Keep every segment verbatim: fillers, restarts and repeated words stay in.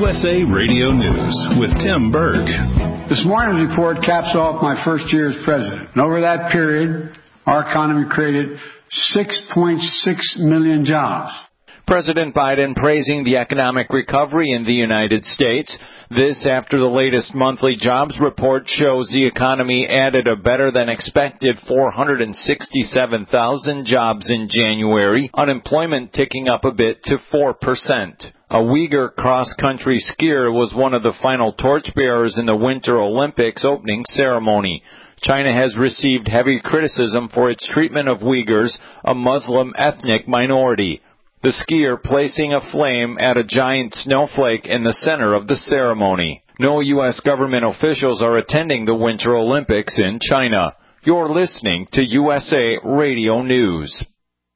U S A Radio News with Tim Berg. This morning's report caps off my first year as president. And over that period, our economy created six point six million jobs. President Biden praising the economic recovery in the United States. This after the latest monthly jobs report shows the economy added a better-than-expected four hundred sixty-seven thousand jobs in January, unemployment ticking up a bit to four percent. A Uyghur cross-country skier was one of the final torchbearers in the Winter Olympics opening ceremony. China has received heavy criticism for its treatment of Uyghurs, a Muslim ethnic minority. The skier placing a flame at a giant snowflake in the center of the ceremony. No U S government officials are attending the Winter Olympics in China. You're listening to U S A Radio News.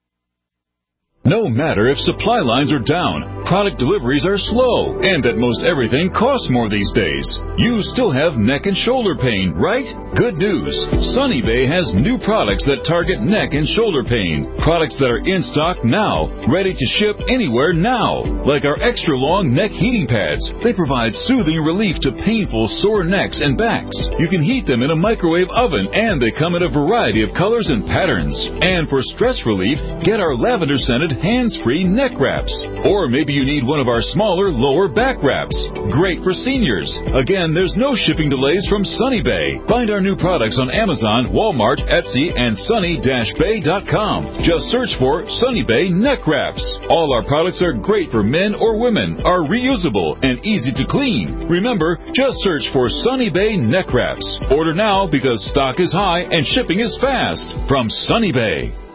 No matter if supply lines are down, product deliveries are slow, and that most everything costs more these days, you still have neck and shoulder pain, right? Good news. Sunny Bay has new products that target neck and shoulder pain. Products that are in stock now, ready to ship anywhere now. Like our extra-long neck heating pads. They provide soothing relief to painful, sore necks and backs. You can heat them in a microwave oven, and they come in a variety of colors and patterns. And for stress relief, get our lavender-scented hands-free neck wraps. Or maybe you need one of our smaller lower back wraps. Great for seniors. Again, there's no shipping delays from Sunny Bay. Find our new products on Amazon, Walmart, Etsy, and sunny dash bay dot com. Just search for Sunny Bay neck wraps. All our products are great for men or women, are reusable, and easy to clean. Remember, just search for Sunny Bay neck wraps. Order now because stock is high and shipping is fast. From Sunny Bay.